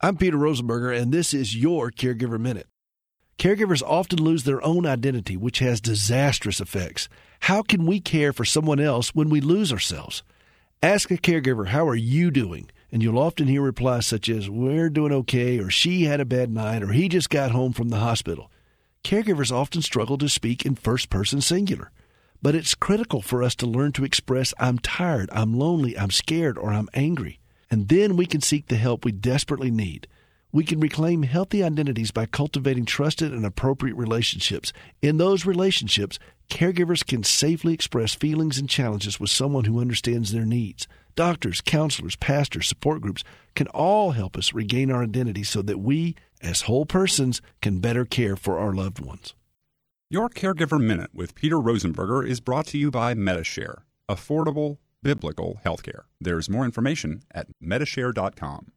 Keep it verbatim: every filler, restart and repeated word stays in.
I'm Peter Rosenberger, and this is your Caregiver Minute. Caregivers often lose their own identity, which has disastrous effects. How can we care for someone else when we lose ourselves? Ask a caregiver, how are you doing? And you'll often hear replies such as, we're doing okay, or she had a bad night, or he just got home from the hospital. Caregivers often struggle to speak in first-person singular. But it's critical for us to learn to express, I'm tired, I'm lonely, I'm scared, or I'm angry. And then we can seek the help we desperately need. We can reclaim healthy identities by cultivating trusted and appropriate relationships. In those relationships, caregivers can safely express feelings and challenges with someone who understands their needs. Doctors, counselors, pastors, support groups can all help us regain our identity so that we, as whole persons, can better care for our loved ones. Your Caregiver Minute with Peter Rosenberger is brought to you by Medi-Share, affordable biblical healthcare. There's more information at Medi Share dot com.